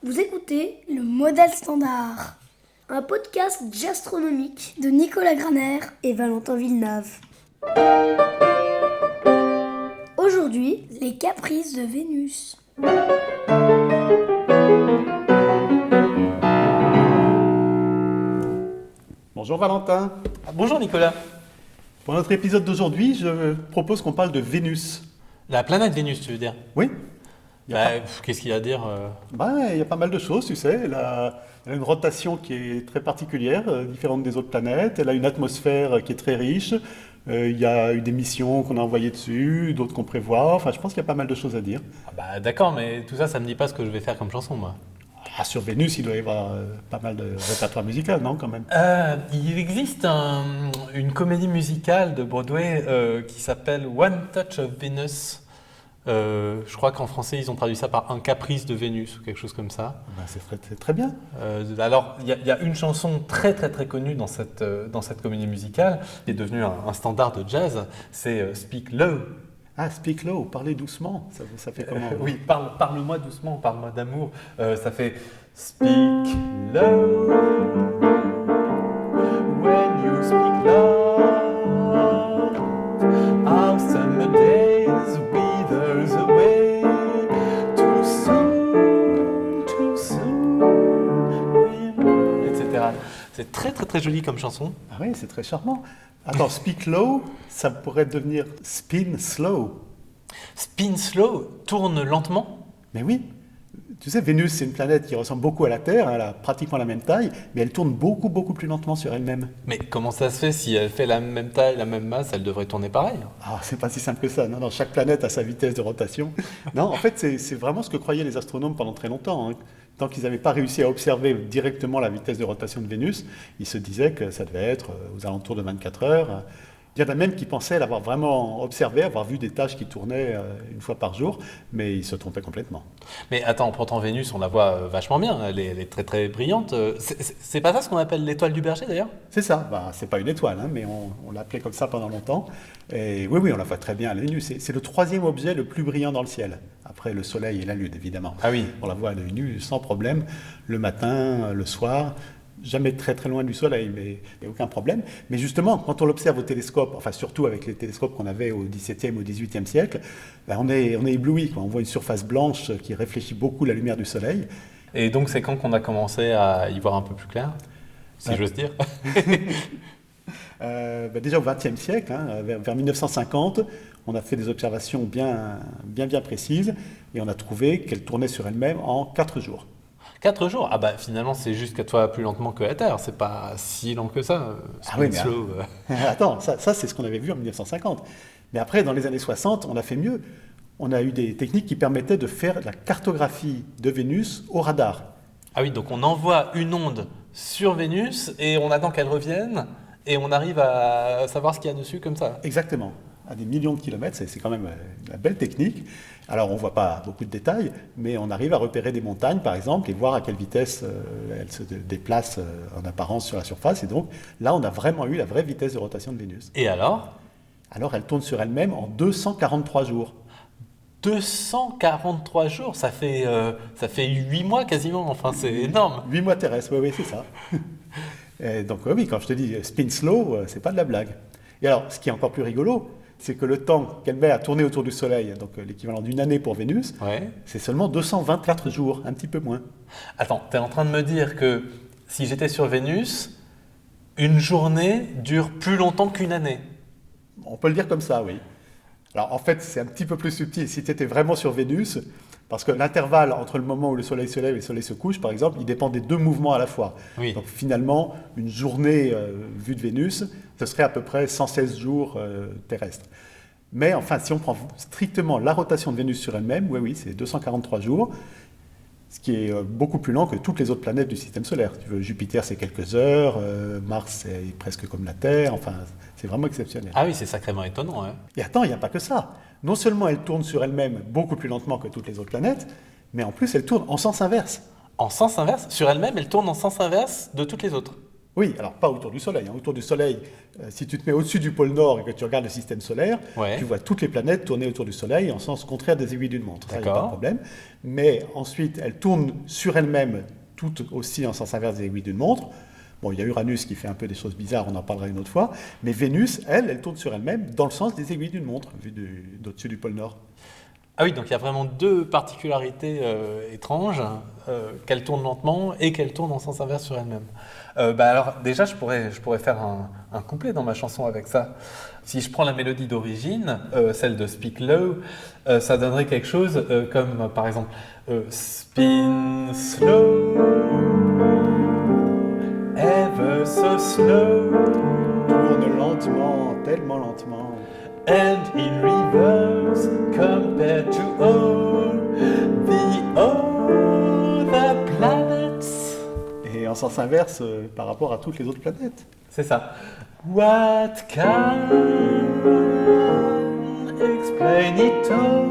Vous écoutez le Modèle Standard, un podcast gastronomique de Nicolas Graner et Valentin Villeneuve. Aujourd'hui, les caprices de Vénus. Bonjour Valentin. Bonjour Nicolas. Pour notre épisode d'aujourd'hui, je propose qu'on parle de Vénus. La planète Vénus, tu veux dire? Oui. Qu'est-ce qu'il y a à dire Il y a pas mal de choses, tu sais. Elle a une rotation qui est très particulière, différente des autres planètes. Elle a une atmosphère qui est très riche. Il y a eu des missions qu'on a envoyées dessus, d'autres qu'on prévoit. Enfin, je pense qu'il y a pas mal de choses à dire. D'accord, mais tout ça, ça me dit pas ce que je vais faire comme chanson, moi. Sur Vénus, il doit y avoir pas mal de répertoire musical, non, quand même? Il existe une comédie musicale de Broadway qui s'appelle One Touch of Venus. Je crois qu'en français, ils ont traduit ça par Un caprice de Vénus ou quelque chose comme ça. C'est très bien. Alors, il y a une chanson très très très connue dans cette comédie musicale qui est devenue un standard de jazz, c'est Speak Low. Ah, Speak Low, parlez doucement. Ça fait comment? Oui, parle-moi doucement, parle-moi d'amour. Ça fait Speak low when you speak love. Our summer days withers away too soon, etc. C'est très très très joli comme chanson. Ah oui, c'est très charmant. Attends, Speak Low, ça pourrait devenir Spin Slow. Spin slow, tourne lentement. Mais oui, tu sais, Vénus, c'est une planète qui ressemble beaucoup à la Terre, elle a pratiquement la même taille, mais elle tourne beaucoup, beaucoup plus lentement sur elle-même. Mais comment ça se fait? Si elle fait la même taille, la même masse, elle devrait tourner pareil. Ah, c'est pas si simple que ça. Non, chaque planète a sa vitesse de rotation. Non, en fait, c'est vraiment ce que croyaient les astronomes pendant très longtemps, hein. Tant qu'ils n'avaient pas réussi à observer directement la vitesse de rotation de Vénus, ils se disaient que ça devait être aux alentours de 24 heures. Il y en a même qui pensaient l'avoir vraiment observé, avoir vu des taches qui tournaient une fois par jour, mais ils se trompaient complètement. Mais attends, pourtant Vénus, on la voit vachement bien, elle est très très brillante. C'est pas ça ce qu'on appelle l'étoile du berger d'ailleurs? C'est ça, c'est pas une étoile, hein, mais on l'a appelée comme ça pendant longtemps. Et oui, on la voit très bien, la Vénus. C'est le troisième objet le plus brillant dans le ciel, après le Soleil et la Lune évidemment. Ah oui. On la voit à l'œil nu sans problème, le matin, le soir. Jamais très très loin du Soleil, mais il n'y a aucun problème. Mais justement, quand on l'observe au télescope, enfin surtout avec les télescopes qu'on avait au XVIIe ou au XVIIIe siècle, on est ébloui, quoi. On voit une surface blanche qui réfléchit beaucoup la lumière du Soleil. Et donc c'est quand qu'on a commencé à y voir un peu plus clair, si j'ose dire? Déjà au XXe siècle, hein, vers 1950, on a fait des observations bien précises et on a trouvé qu'elle tournait sur elle-même en 4 jours. 4 jours? Finalement c'est juste 4 fois plus lentement que la Terre, c'est pas si lent que ça. Slow. Attends, ça c'est ce qu'on avait vu en 1950. Mais après, dans les années 60, on a fait mieux. On a eu des techniques qui permettaient de faire la cartographie de Vénus au radar. Ah oui, donc on envoie une onde sur Vénus et on attend qu'elle revienne et on arrive à savoir ce qu'il y a dessus comme ça. Exactement. À des millions de kilomètres, c'est quand même une belle technique. Alors on ne voit pas beaucoup de détails, mais on arrive à repérer des montagnes par exemple et voir à quelle vitesse elles se déplacent en apparence sur la surface. Et donc là, on a vraiment eu la vraie vitesse de rotation de Vénus. Et alors? Alors elle tourne sur elle-même en 243 jours. 243 jours, ça fait 8 mois quasiment, enfin c'est énorme. 8 mois terrestres, oui, c'est ça. Et donc oui, quand je te dis spin slow, c'est pas de la blague. Et alors, ce qui est encore plus rigolo, c'est que le temps qu'elle met à tourner autour du Soleil, donc l'équivalent d'une année pour Vénus, c'est seulement 224 jours, un petit peu moins. Attends, tu es en train de me dire que si j'étais sur Vénus, une journée dure plus longtemps qu'une année? On peut le dire comme ça, oui. Alors en fait, c'est un petit peu plus subtil. Si tu étais vraiment sur Vénus, parce que l'intervalle entre le moment où le Soleil se lève et le Soleil se couche, par exemple, il dépend des deux mouvements à la fois. Oui. Donc finalement, une journée vue de Vénus, ce serait à peu près 116 jours terrestres. Mais enfin, si on prend strictement la rotation de Vénus sur elle-même, oui, c'est 243 jours, ce qui est beaucoup plus lent que toutes les autres planètes du système solaire. Tu veux, Jupiter, c'est quelques heures, Mars, c'est presque comme la Terre, enfin, c'est vraiment exceptionnel. Ah oui, c'est sacrément étonnant. Hein. Et attends, il n'y a pas que ça. Non seulement elle tourne sur elle-même beaucoup plus lentement que toutes les autres planètes, mais en plus elle tourne en sens inverse. En sens inverse? Sur elle-même, elle tourne en sens inverse de toutes les autres? Oui, alors pas autour du Soleil. Autour du Soleil, si tu te mets au-dessus du pôle Nord et que tu regardes le système solaire, Ouais. tu vois toutes les planètes tourner autour du Soleil en sens contraire des aiguilles d'une montre. Ça, il n'y a pas D'accord. de problème. Mais ensuite, elles tournent sur elles-mêmes, toutes aussi en sens inverse des aiguilles d'une montre. Bon, il y a Uranus qui fait un peu des choses bizarres, on en parlera une autre fois. Mais Vénus, elle tourne sur elle-même dans le sens des aiguilles d'une montre, vu d'au-dessus du pôle Nord. Ah oui, donc il y a vraiment deux particularités étranges, qu'elle tourne lentement et qu'elle tourne en sens inverse sur elle-même. Alors déjà, je pourrais faire un couplet dans ma chanson avec ça. Si je prends la mélodie d'origine, celle de Speak Low, ça donnerait quelque chose comme par exemple Spin slow, ever so slow, Tourne lentement, tellement lentement. and in reverse compared to all the other planets. Et en sens inverse par rapport à toutes les autres planètes. C'est ça. What can explain it all?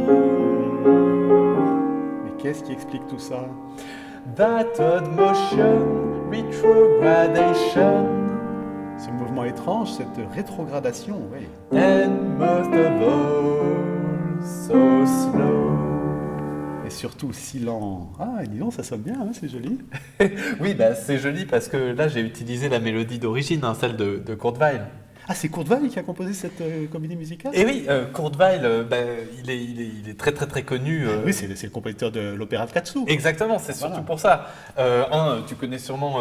Mais qu'est-ce qui explique tout ça? That odd motion, retrogradation, Ce mouvement étrange, cette rétrogradation, oui. and most of all, so slow. Et surtout si lent. Ah, dis donc, ça sonne bien, hein, c'est joli. Oui, c'est joli parce que là j'ai utilisé la mélodie d'origine, celle de Kurt Weill. Ah, c'est Kurt Weill qui a composé cette comédie musicale? Et oui, Kurt Weill, il est très très très connu. Oui, c'est le compositeur de l'opéra de Katsu. Exactement, c'est surtout Voilà. pour ça. Tu connais sûrement.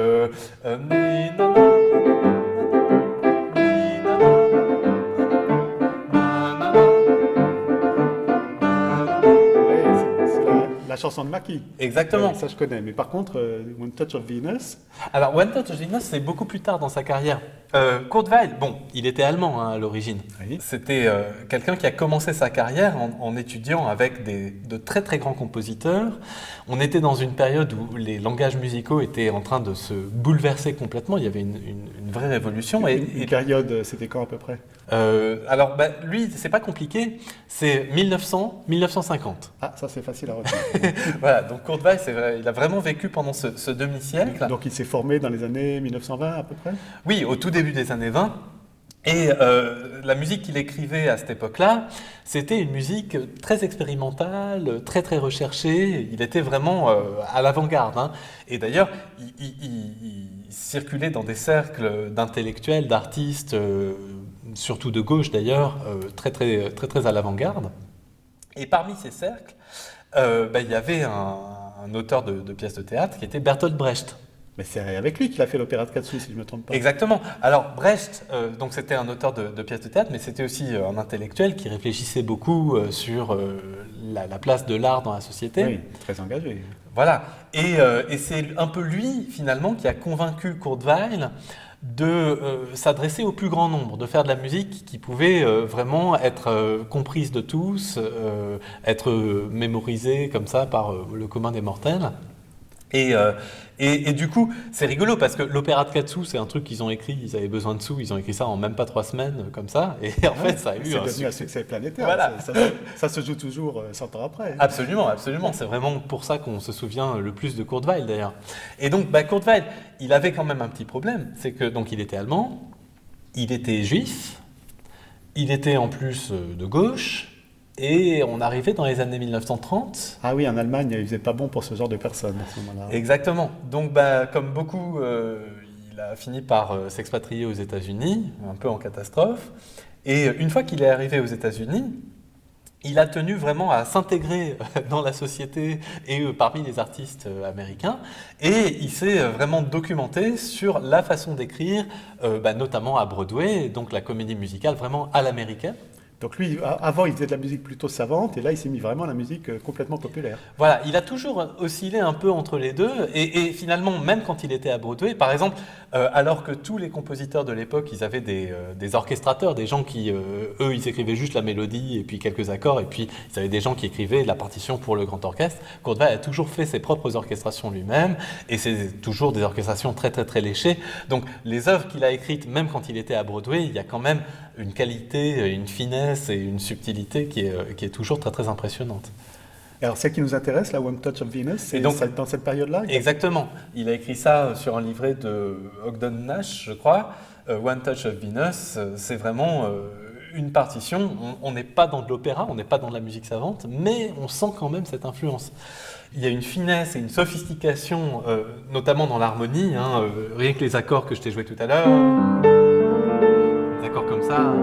Ouais, c'est la chanson de Maki. Exactement. Ouais, ça, je connais. Mais par contre, One Touch of Venus, Alors, One Touch of Venus, c'est beaucoup plus tard dans sa carrière. Kurt Weill, bon, il était allemand à l'origine. oui. C'était quelqu'un qui a commencé sa carrière en étudiant avec de très très grands compositeurs. On était dans une période où les langages musicaux étaient en train de se bouleverser complètement. Il y avait une vraie révolution. Une période, c'était quand à peu près? Lui, c'est pas compliqué. C'est 1900-1950. Ah, ça, c'est facile à retenir. Voilà, donc Kurt Weill, c'est vrai, il a vraiment vécu pendant ce demi-siècle. Donc, il s'est formé dans les années 1920 à peu près? Oui, au tout début des années 20. Et la musique qu'il écrivait à cette époque-là, c'était une musique très expérimentale, très très recherchée. Il était vraiment à l'avant-garde, hein. Et d'ailleurs, il circulait dans des cercles d'intellectuels, d'artistes, surtout de gauche d'ailleurs, très très très très à l'avant-garde. Et parmi ces cercles, il y avait un auteur de pièces de théâtre qui était Bertolt Brecht. Mais c'est avec lui qu'il a fait l'opéra de Katsu, si je ne me trompe pas. Exactement. Alors Brecht, donc c'était un auteur de pièces de théâtre, mais c'était aussi un intellectuel qui réfléchissait beaucoup sur la place de l'art dans la société. Oui, très engagé. Voilà. Et c'est un peu lui, finalement, qui a convaincu Kurt Weill de s'adresser au plus grand nombre, de faire de la musique qui pouvait vraiment être comprise de tous, être mémorisée comme ça par le commun des mortels. Et du coup, c'est rigolo parce que l'opéra de Katsu, c'est un truc qu'ils ont écrit, ils avaient besoin de sous, ils ont écrit ça en même pas 3 semaines, comme ça, et en fait, ça a eu C'est un devenu un succès. succès planétaire. Voilà. Ça se joue toujours 100 ans après. Absolument, absolument. C'est vraiment pour ça qu'on se souvient le plus de Kurt Weill, d'ailleurs. Et donc, Kurt Weill, il avait quand même un petit problème, c'est que donc il était allemand, il était juif, il était en plus de gauche, et on arrivait dans les années 1930. Ah oui, en Allemagne, il faisait pas bon pour ce genre de personnes à ce moment-là. Exactement. Donc, comme beaucoup, il a fini par s'expatrier aux États-Unis, un peu en catastrophe. Et une fois qu'il est arrivé aux États-Unis, il a tenu vraiment à s'intégrer dans la société et parmi les artistes américains. Et il s'est vraiment documenté sur la façon d'écrire, notamment à Broadway, donc la comédie musicale vraiment à l'américaine. Donc lui, avant, il faisait de la musique plutôt savante, et là, il s'est mis vraiment à la musique complètement populaire. Voilà, il a toujours oscillé un peu entre les deux, et finalement, même quand il était à Broadway, par exemple, alors que tous les compositeurs de l'époque, ils avaient des orchestrateurs, des gens qui, eux, ils écrivaient juste la mélodie et puis quelques accords, et puis ils avaient des gens qui écrivaient la partition pour le grand orchestre. Kurt Weill a toujours fait ses propres orchestrations lui-même, et c'est toujours des orchestrations très très très léchées. Donc les œuvres qu'il a écrites, même quand il était à Broadway, il y a quand même une qualité, une finesse et une subtilité qui est toujours très très impressionnante. Et alors, celle qui nous intéresse, la One Touch of Venus, c'est donc, dans cette période-là? Exactement. Il a écrit ça sur un livret de Ogden Nash, je crois. One Touch of Venus, c'est vraiment une partition. On n'est pas dans de l'opéra, on n'est pas dans de la musique savante, mais on sent quand même cette influence. Il y a une finesse et une sophistication, notamment dans l'harmonie. Rien que les accords que je t'ai joués tout à l'heure, des accords comme ça.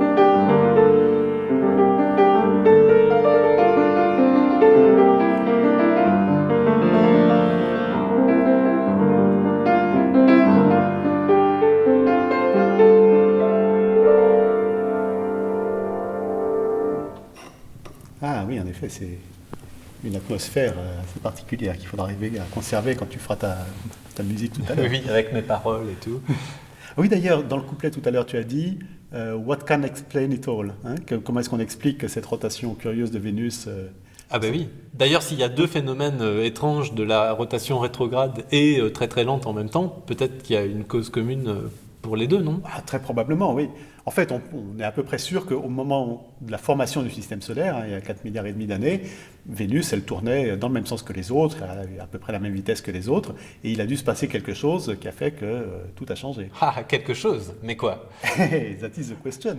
Ah oui, en effet, c'est une atmosphère assez particulière qu'il faudra arriver à conserver quand tu feras ta musique tout à l'heure. Oui, avec mes paroles et tout. Oui, d'ailleurs, dans le couplet tout à l'heure, tu as dit What can explain it all, hein, comment est-ce qu'on explique cette rotation curieuse de Vénus Ah ben oui. D'ailleurs, s'il y a deux phénomènes étranges de la rotation rétrograde et très très lente en même temps, peut-être qu'il y a une cause commune pour les deux, non? Très probablement, oui. En fait, on est à peu près sûr qu'au moment de la formation du système solaire, il y a 4 milliards et demi d'années, Vénus, elle tournait dans le même sens que les autres, elle avait à peu près la même vitesse que les autres, et il a dû se passer quelque chose qui a fait que tout a changé. Ah, quelque chose. Mais quoi? That is the question.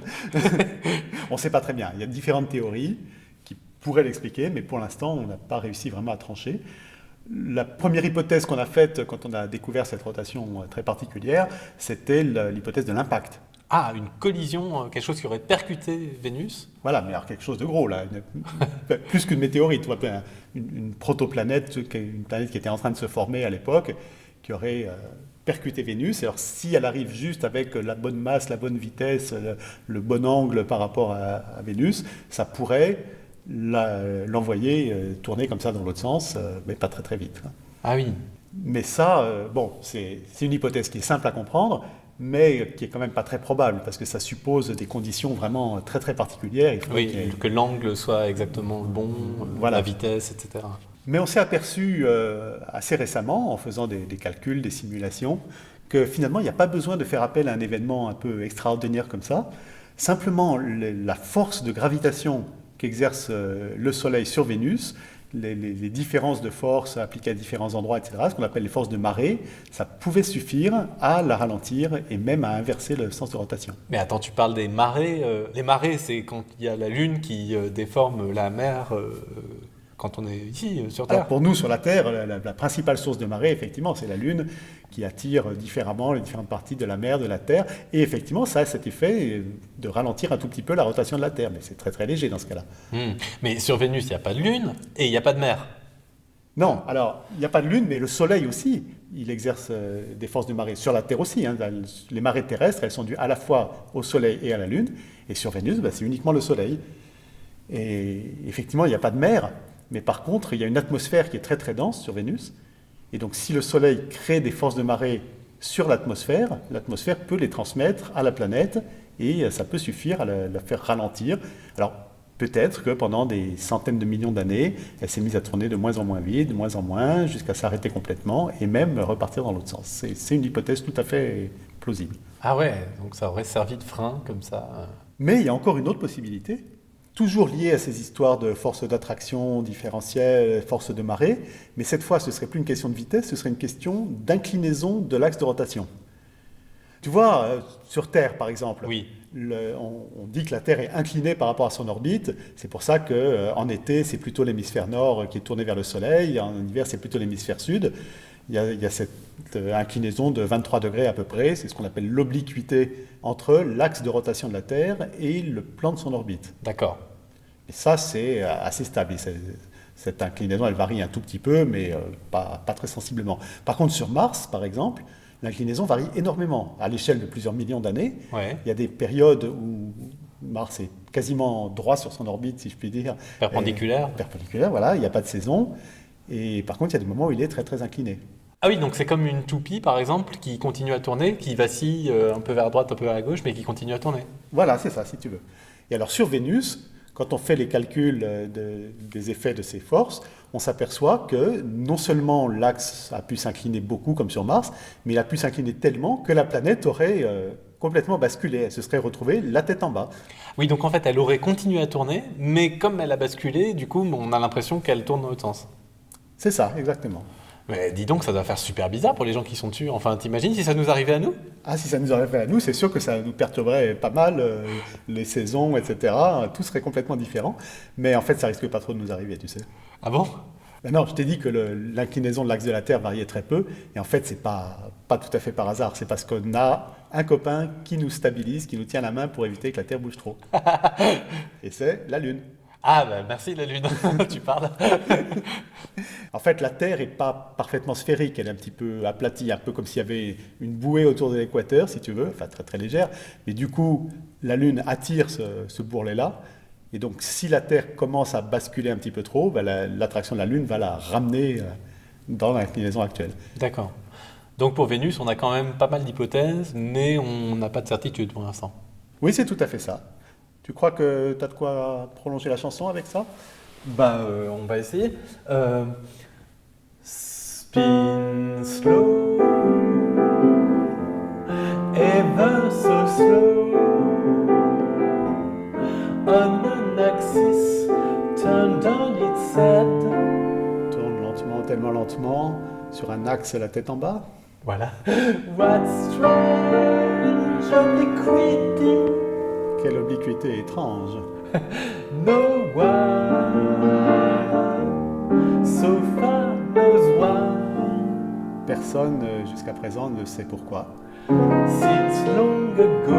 On ne sait pas très bien. Il y a différentes théories qui pourraient l'expliquer, mais pour l'instant, on n'a pas réussi vraiment à trancher. La première hypothèse qu'on a faite quand on a découvert cette rotation très particulière, c'était l'hypothèse de l'impact. Ah, une collision, quelque chose qui aurait percuté Vénus? Voilà, mais alors quelque chose de gros, là. Plus qu'une météorite, une protoplanète, une planète qui était en train de se former à l'époque, qui aurait percuté Vénus. Et alors, si elle arrive juste avec la bonne masse, la bonne vitesse, le bon angle par rapport à Vénus, ça pourrait l'envoyer tourner comme ça dans l'autre sens, mais pas très très vite. Ah oui. Mais ça, c'est une hypothèse qui est simple à comprendre, mais qui est quand même pas très probable, parce que ça suppose des conditions vraiment très très particulières. Il faut que l'angle soit exactement bon, voilà. La vitesse, etc. Mais on s'est aperçu assez récemment, en faisant des calculs, des simulations, que finalement il n'y a pas besoin de faire appel à un événement un peu extraordinaire comme ça. Simplement, la force de gravitation qu'exerce le Soleil sur Vénus, les différences de force appliquées à différents endroits, etc., ce qu'on appelle les forces de marée, ça pouvait suffire à la ralentir et même à inverser le sens de rotation. Mais attends, tu parles des marées. Les marées, c'est quand il y a la Lune qui déforme la mer quand on est ici, sur Terre. Alors pour nous, sur la Terre, la principale source de marée, effectivement, c'est la Lune qui attire différemment les différentes parties de la mer, de la Terre. Et effectivement, ça a cet effet de ralentir un tout petit peu la rotation de la Terre. Mais c'est très très léger dans ce cas-là. Mais sur Vénus, il n'y a pas de Lune et il n'y a pas de mer. Non, alors, il n'y a pas de Lune, mais le Soleil aussi, il exerce des forces de marée. Sur la Terre aussi, hein, les marées terrestres, elles sont dues à la fois au Soleil et à la Lune. Et sur Vénus, c'est uniquement le Soleil. Et effectivement, il n'y a pas de mer. Mais par contre, il y a une atmosphère qui est très très dense sur Vénus. Et donc, si le Soleil crée des forces de marée sur l'atmosphère peut les transmettre à la planète et ça peut suffire à la faire ralentir. Alors, peut-être que pendant des centaines de millions d'années, elle s'est mise à tourner de moins en moins vite, de moins en moins, jusqu'à s'arrêter complètement et même repartir dans l'autre sens. C'est une hypothèse tout à fait plausible. Ah ouais, donc ça aurait servi de frein comme ça. Mais il y a encore une autre possibilité, toujours liée à ces histoires de force d'attraction différentielle, force de marée, mais cette fois ce ne serait plus une question de vitesse, ce serait une question d'inclinaison de l'axe de rotation. Tu vois, sur Terre par exemple, oui. On dit que la Terre est inclinée par rapport à son orbite, c'est pour ça qu'en été c'est plutôt l'hémisphère nord qui est tourné vers le Soleil, en hiver c'est plutôt l'hémisphère sud. Il y a cette inclinaison de 23 degrés à peu près, c'est ce qu'on appelle l'obliquité entre l'axe de rotation de la Terre et le plan de son orbite. D'accord. Et ça, c'est assez stable. Cette inclinaison, elle varie un tout petit peu, mais pas très sensiblement. Par contre, sur Mars, par exemple, l'inclinaison varie énormément. À l'échelle de plusieurs millions d'années, ouais. Il y a des périodes où Mars est quasiment droit sur son orbite, si je puis dire. Perpendiculaire. Perpendiculaire, voilà, il n'y a pas de saison. Et par contre, il y a des moments où il est très très incliné. Ah oui, donc c'est comme une toupie, par exemple, qui continue à tourner, qui vacille un peu vers droite, un peu vers la gauche, mais qui continue à tourner. Voilà, c'est ça, si tu veux. Et alors sur Vénus, quand on fait les calculs des effets de ces forces, on s'aperçoit que non seulement l'axe a pu s'incliner beaucoup comme sur Mars, mais il a pu s'incliner tellement que la planète aurait complètement basculé. Elle se serait retrouvée la tête en bas. Oui, donc en fait, elle aurait continué à tourner, mais comme elle a basculé, du coup, on a l'impression qu'elle tourne dans l'autre sens. C'est ça, exactement. Mais dis donc, ça doit faire super bizarre pour les gens qui sont dessus. Enfin, t'imagines si ça nous arrivait à nous? Ah, si ça nous arrivait à nous, c'est sûr que ça nous perturberait pas mal, les saisons, etc. Tout serait complètement différent. Mais en fait, ça risque pas trop de nous arriver, tu sais. Ah bon? Ben non, je t'ai dit que l'inclinaison de l'axe de la Terre variait très peu. Et en fait, c'est pas tout à fait par hasard. C'est parce qu'on a un copain qui nous stabilise, qui nous tient la main pour éviter que la Terre bouge trop. Et c'est la Lune. Ah, bah merci la Lune, tu parles. En fait, la Terre n'est pas parfaitement sphérique, elle est un petit peu aplatie, un peu comme s'il y avait une bouée autour de l'équateur, si tu veux, enfin très très légère. Mais du coup, la Lune attire ce bourrelet-là. Et donc, si la Terre commence à basculer un petit peu trop, ben, l'attraction de la Lune va la ramener dans l'inclinaison actuelle. D'accord. Donc pour Vénus, on a quand même pas mal d'hypothèses, mais on n'a pas de certitude pour l'instant. Oui, c'est tout à fait ça. Tu crois que tu as de quoi prolonger la chanson avec ça? On va essayer. Spin slow, ever so slow, on an axis, turn down its head. Tourne lentement, tellement lentement, sur un axe la tête en bas. Voilà. What's strange, obliquity? Quelle obliquité étrange. No one so far knows why. Personne jusqu'à présent ne sait pourquoi. Since long ago,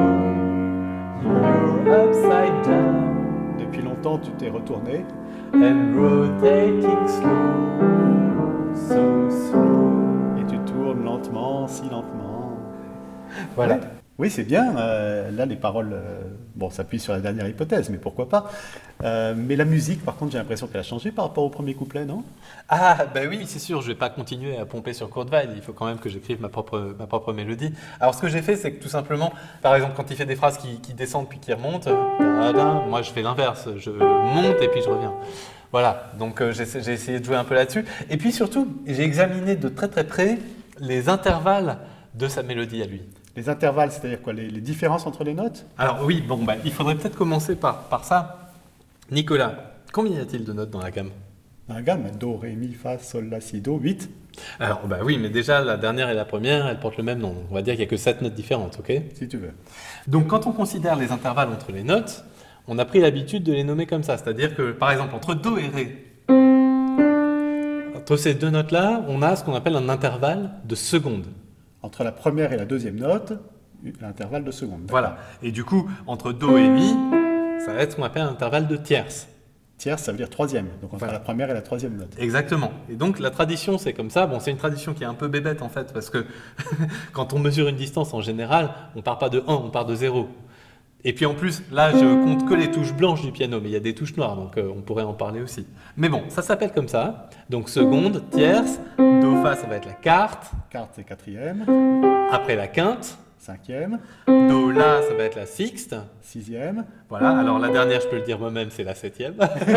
you're upside down Depuis longtemps, tu t'es retourné and rotating slow, so slow. et tu tournes lentement, si lentement. Voilà. Oui, c'est bien. Là, les paroles s'appuient sur la dernière hypothèse, mais pourquoi pas. Mais la musique, par contre, j'ai l'impression qu'elle a changé par rapport au premier couplet, non? Ah, bah oui, c'est sûr, je vais pas continuer à pomper sur Kurt Weill, il faut quand même que j'écrive ma propre mélodie. Alors, ce que j'ai fait, c'est que tout simplement, par exemple, quand il fait des phrases qui descendent puis qui remontent, moi je fais l'inverse, je monte et puis je reviens. Voilà, donc j'ai essayé de jouer un peu là-dessus. Et puis surtout, j'ai examiné de très très près les intervalles de sa mélodie à lui. Les intervalles, c'est-à-dire quoi? Les différences entre les notes? Alors oui, il faudrait peut-être commencer par ça. Nicolas, combien y a-t-il de notes dans la gamme? Dans la gamme, Do, Ré, Mi, Fa, Sol, La, Si, Do, 8. Alors oui, mais déjà la dernière et la première, elles portent le même nom. On va dire qu'il n'y a que 7 notes différentes, ok? Si tu veux. Donc quand on considère les intervalles entre les notes, on a pris l'habitude de les nommer comme ça. C'est-à-dire que, par exemple, entre Do et Ré, entre ces deux notes-là, on a ce qu'on appelle un intervalle de secondes. Entre la première et la deuxième note, l'intervalle de seconde. Voilà. Et du coup, entre Do et Mi, ça va être ce qu'on appelle un intervalle de tierces. Tierce, ça veut dire troisième. Donc on Voilà. fait la première et la troisième note. Exactement. Et donc la tradition, c'est comme ça. Bon, c'est une tradition qui est un peu bébête en fait, parce que quand on mesure une distance en général, on part pas de 1, on part de 0. Et puis en plus, là, je compte que les touches blanches du piano, mais il y a des touches noires, donc on pourrait en parler aussi. Mais bon, ça s'appelle comme ça. Donc seconde, tierce, do fa, ça va être la quarte. Quarte, c'est quatrième. Après la quinte, Cinquième. do la, ça va être la sixte. Sixième. Voilà, alors la dernière, je peux le dire moi-même, c'est la septième.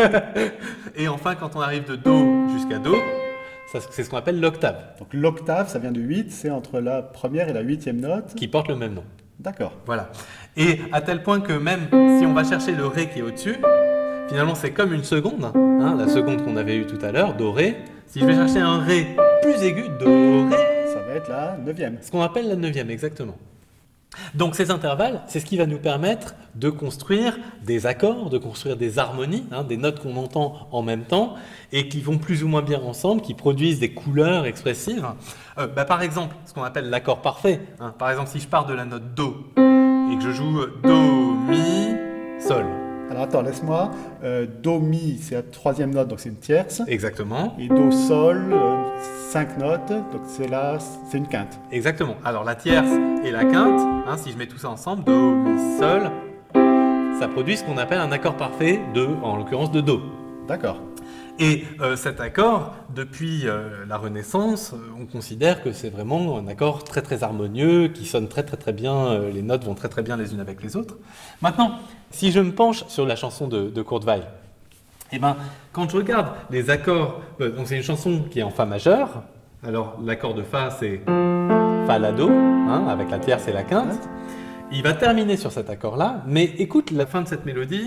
Et enfin, quand on arrive de do jusqu'à do, c'est ce qu'on appelle l'octave, Donc l'octave, ça vient de 8, c'est entre la première et la huitième note. qui porte le même nom. D'accord. Voilà. Et à tel point que même si on va chercher le ré qui est au-dessus, finalement c'est comme une seconde, hein, la seconde qu'on avait eue tout à l'heure, do ré. Si je vais chercher un ré plus aigu, do ré, Ça va être la neuvième. ce qu'on appelle la neuvième, exactement. Donc ces intervalles, c'est ce qui va nous permettre de construire des accords, de construire des harmonies, des notes qu'on entend en même temps et qui vont plus ou moins bien ensemble, qui produisent des couleurs expressives. Par exemple, ce qu'on appelle l'accord parfait. Par exemple, si je pars de la note Do et que je joue Do, Mi, Sol. Alors attends, laisse-moi. Do, Mi, c'est la troisième note, donc c'est une tierce. Exactement. Et Do, Sol, 5 notes, donc c'est une quinte. Exactement. Alors la tierce et la quinte, si je mets tout ça ensemble, Do, Mi, Sol, ça produit ce qu'on appelle un accord parfait en l'occurrence de Do. D'accord. Et cet accord, depuis la Renaissance, on considère que c'est vraiment un accord très très harmonieux, qui sonne très très très bien, les notes vont très très bien les unes avec les autres. Maintenant, si je me penche sur la chanson de Kurt Weill, quand je regarde les accords, donc c'est une chanson qui est en Fa majeur, alors l'accord de Fa c'est Fa La Do, avec la tierce et la quinte, Il va terminer sur cet accord-là, mais écoute la fin de cette mélodie.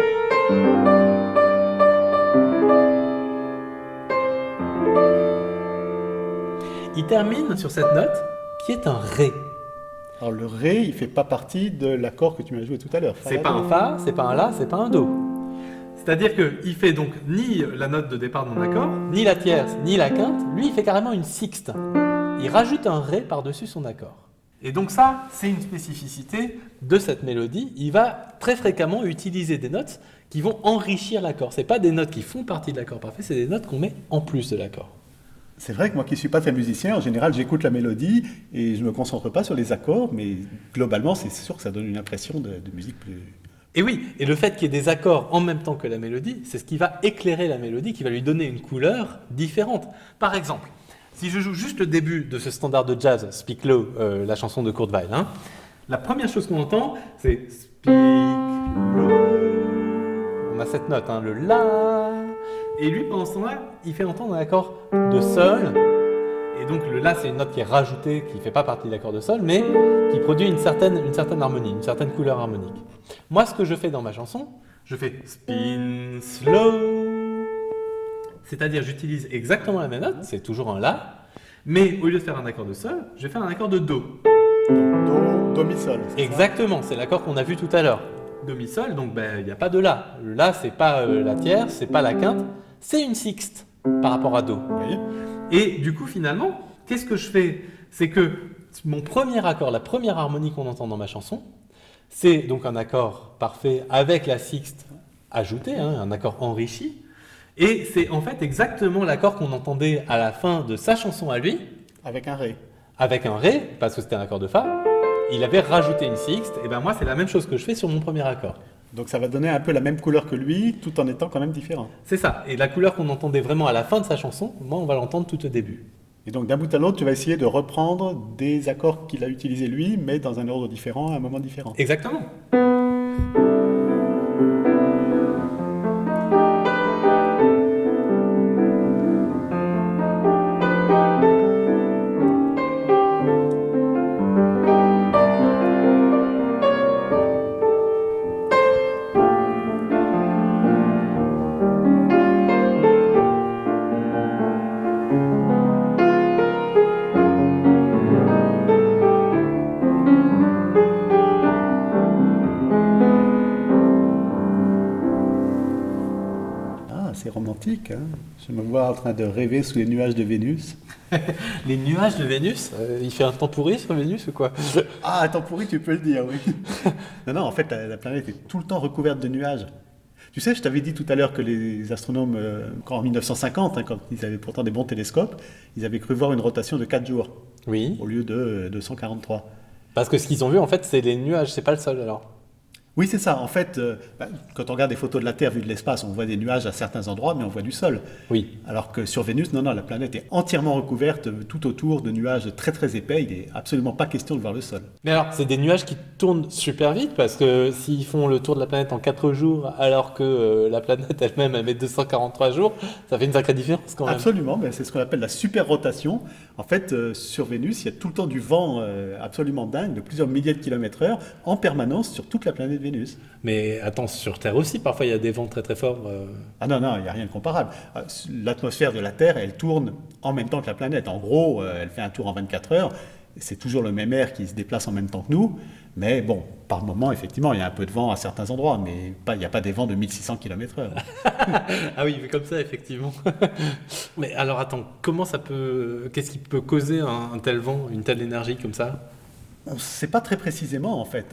Il termine sur cette note qui est un Ré. Alors le Ré, il ne fait pas partie de l'accord que tu m'as joué tout à l'heure. C'est pas un Fa, c'est pas un La, c'est pas un Do. C'est-à-dire qu'il fait donc ni la note de départ de mon accord, ni la tierce, ni la quinte. Lui, il fait carrément une sixte. Il rajoute un Ré par-dessus son accord. Et donc ça, c'est une spécificité de cette mélodie. Il va très fréquemment utiliser des notes qui vont enrichir l'accord. Ce n'est pas des notes qui font partie de l'accord parfait, c'est des notes qu'on met en plus de l'accord. C'est vrai que moi qui ne suis pas très musicien, en général j'écoute la mélodie et je ne me concentre pas sur les accords, mais globalement c'est sûr que ça donne une impression de musique plus... Et oui, et le fait qu'il y ait des accords en même temps que la mélodie, c'est ce qui va éclairer la mélodie, qui va lui donner une couleur différente. Par exemple, si je joue juste le début de ce standard de jazz, Speak Low, la chanson de Kurt Weill, la première chose qu'on entend, c'est Speak Low. On a cette note, le La. Et lui, pendant ce temps-là, il fait entendre un accord de Sol. Et donc le La, c'est une note qui est rajoutée, qui ne fait pas partie de l'accord de Sol, mais qui produit une certaine harmonie, une certaine couleur harmonique. Moi, ce que je fais dans ma chanson, je fais Spin Slow. C'est-à-dire, j'utilise exactement la même note, c'est toujours un La, mais au lieu de faire un accord de Sol, je vais faire un accord de Do. Do, Mi, Sol. Exactement, c'est l'accord qu'on a vu tout à l'heure. Do, Mi, Sol, donc il n'y a pas de La. Le La, c'est pas la tierce, c'est pas la quinte, c'est une sixte par rapport à Do. Oui. Et du coup, finalement, qu'est-ce que je fais? C'est que mon premier accord, la première harmonie qu'on entend dans ma chanson, c'est donc un accord parfait avec la sixte ajoutée, un accord enrichi. Et c'est en fait exactement l'accord qu'on entendait à la fin de sa chanson à lui. Avec un Ré. Avec un Ré, parce que c'était un accord de Fa. Il avait rajouté une sixte. Et bien moi, c'est la même chose que je fais sur mon premier accord. Donc ça va donner un peu la même couleur que lui, tout en étant quand même différent. C'est ça. Et la couleur qu'on entendait vraiment à la fin de sa chanson, moi, on va l'entendre tout au début. Et donc d'un bout à l'autre, tu vas essayer de reprendre des accords qu'il a utilisés lui, mais dans un ordre différent, à un moment différent. Exactement. C'est romantique, hein. Je me vois en train de rêver sous les nuages de Vénus. Les nuages de Vénus, il fait un temps pourri sur Vénus ou quoi? Ah, un temps pourri, tu peux le dire, oui. Non, en fait, la planète est tout le temps recouverte de nuages. Tu sais, je t'avais dit tout à l'heure que les astronomes, en 1950, quand ils avaient pourtant des bons télescopes, ils avaient cru voir une rotation de 4 jours, Oui. au lieu de 243. Parce que ce qu'ils ont vu, en fait, c'est les nuages, c'est pas le sol alors. Oui, c'est ça. En fait, quand on regarde des photos de la Terre vues de l'espace, on voit des nuages à certains endroits, mais on voit du sol. Oui. Alors que sur Vénus, non, la planète est entièrement recouverte tout autour de nuages très très épais. Il n'est absolument pas question de voir le sol. Mais alors, c'est des nuages qui tournent super vite parce que s'ils font le tour de la planète en 4 jours, alors que la planète elle-même elle met 243 jours, ça fait une sacrée différence quand même. Absolument, mais c'est ce qu'on appelle la super-rotation. En fait, sur Vénus, il y a tout le temps du vent absolument dingue, de plusieurs milliers de kilomètres heure, en permanence sur toute la planète Vénus. Mais attends, sur Terre aussi, parfois il y a des vents très très forts. Ah non, il n'y a rien de comparable. L'atmosphère de la Terre, elle tourne en même temps que la planète. En gros, elle fait un tour en 24 heures. C'est toujours le même air qui se déplace en même temps que nous. Mais bon, par moment, effectivement, il y a un peu de vent à certains endroits, mais il n'y a pas des vents de 1600 km/h. Ah oui, mais comme ça, effectivement. Mais alors attends, qu'est-ce qui peut causer un tel vent, une telle énergie comme ça? On ne sait pas très précisément, en fait.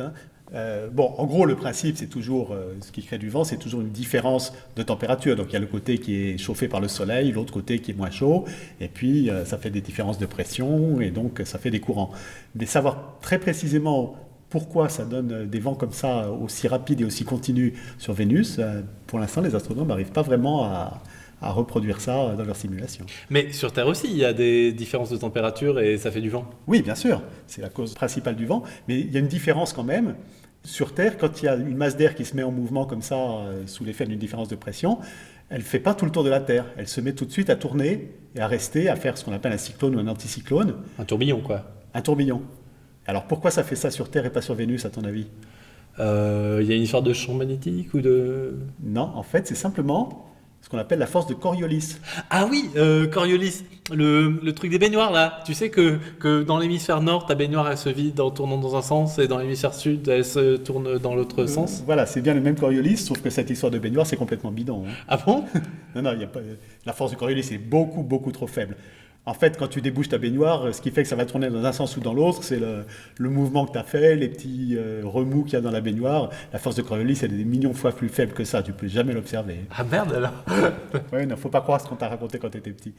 En gros, le principe, c'est toujours, ce qui crée du vent, c'est toujours une différence de température. Donc, il y a le côté qui est chauffé par le soleil, l'autre côté qui est moins chaud, et puis ça fait des différences de pression, et donc ça fait des courants. Mais savoir très précisément pourquoi ça donne des vents comme ça, aussi rapides et aussi continus sur Vénus, pour l'instant, les astronomes n'arrivent pas vraiment à reproduire ça dans leur simulation. Mais sur Terre aussi, il y a des différences de température et ça fait du vent. Oui, bien sûr, c'est la cause principale du vent, mais il y a une différence quand même. Sur Terre, quand il y a une masse d'air qui se met en mouvement comme ça, sous l'effet d'une différence de pression, elle ne fait pas tout le tour de la Terre. Elle se met tout de suite à tourner et à rester, à faire ce qu'on appelle un cyclone ou un anticyclone. Un tourbillon, quoi. Un tourbillon. Alors pourquoi ça fait ça sur Terre et pas sur Vénus, à ton avis? Il y a une histoire de champ magnétique ou de... Non, en fait, c'est simplement ce qu'on appelle la force de Coriolis. Ah oui, Coriolis, le truc des baignoires là. Tu sais que dans l'hémisphère nord, ta baignoire elle se vide en tournant dans un sens et dans l'hémisphère sud, elle se tourne dans l'autre sens. Voilà, c'est bien le même Coriolis, sauf que cette histoire de baignoire, c'est complètement bidon. Hein. Ah bon? Non, il y a pas... La force de Coriolis est beaucoup, beaucoup trop faible. En fait, quand tu débouches ta baignoire, ce qui fait que ça va tourner dans un sens ou dans l'autre, c'est le mouvement que tu as fait, les petits remous qu'il y a dans la baignoire. La force de Coriolis, elle est des millions de fois plus faible que ça. Tu peux jamais l'observer. Ah merde alors. Oui, non, faut pas croire ce qu'on t'a raconté quand tu étais petit.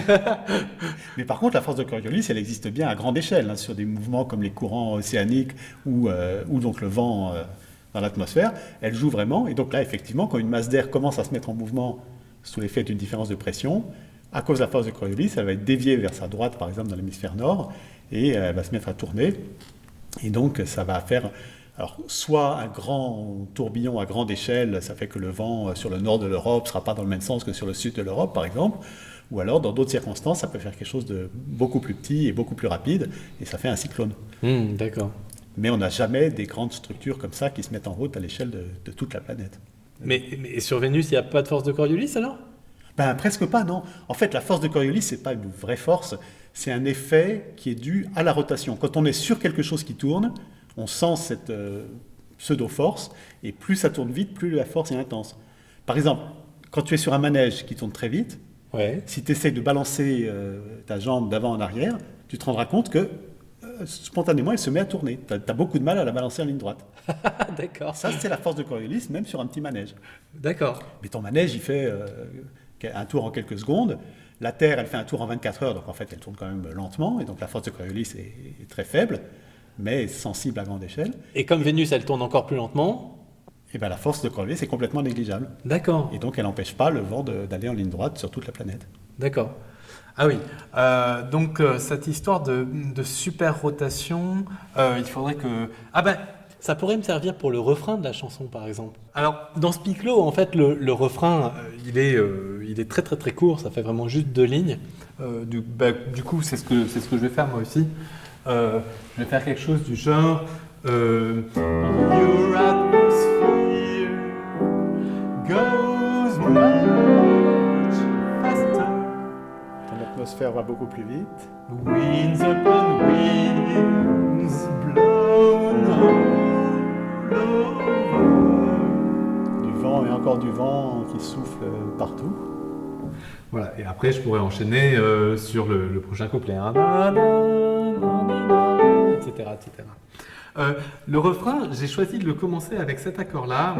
Mais par contre, la force de Coriolis, elle existe bien à grande échelle, hein, sur des mouvements comme les courants océaniques ou donc le vent dans l'atmosphère. Elle joue vraiment. Et donc là, effectivement, quand une masse d'air commence à se mettre en mouvement sous l'effet d'une différence de pression, à cause de la force de Coriolis, elle va être déviée vers sa droite, par exemple, dans l'hémisphère nord, et elle va se mettre à tourner. Et donc, ça va faire soit un grand tourbillon à grande échelle, ça fait que le vent sur le nord de l'Europe ne sera pas dans le même sens que sur le sud de l'Europe, par exemple. Ou alors, dans d'autres circonstances, ça peut faire quelque chose de beaucoup plus petit et beaucoup plus rapide, et ça fait un cyclone. D'accord. Mais on n'a jamais des grandes structures comme ça qui se mettent en route à l'échelle de toute la planète. Mais sur Vénus, il n'y a pas de force de Coriolis alors? Ben, presque pas, non. En fait, la force de Coriolis, ce n'est pas une vraie force, c'est un effet qui est dû à la rotation. Quand on est sur quelque chose qui tourne, on sent cette pseudo-force, et plus ça tourne vite, plus la force est intense. Par exemple, quand tu es sur un manège qui tourne très vite, si tu essaies de balancer ta jambe d'avant en arrière, tu te rendras compte que spontanément, elle se met à tourner. Tu as beaucoup de mal à la balancer en ligne droite. D'accord. Ça, c'est la force de Coriolis, même sur un petit manège. D'accord. Mais ton manège, il fait un tour en quelques secondes. La Terre, elle fait un tour en 24 heures, donc en fait, elle tourne quand même lentement. Et donc, la force de Coriolis est très faible, mais sensible à grande échelle. Et comme Vénus, elle tourne encore plus lentement? Et bien, la force de Coriolis est complètement négligeable. D'accord. Et donc, elle n'empêche pas le vent d'aller en ligne droite sur toute la planète. D'accord. Ah oui, donc cette histoire de super rotation, il faudrait que... Ah ben, ça pourrait me servir pour le refrain de la chanson, par exemple. Alors, dans Speak Low, en fait, le refrain, il est très très très court, ça fait vraiment juste 2 lignes. Du coup, c'est ce que je vais faire moi aussi. Je vais faire quelque chose du genre... Your atmosphere goes much faster. L'atmosphère va beaucoup plus vite. Winds upon winds blown all over. Du vent et encore du vent qui souffle partout. Voilà, et après je pourrais enchaîner sur le prochain couplet, hein. Etc. Le refrain, j'ai choisi de le commencer avec cet accord-là.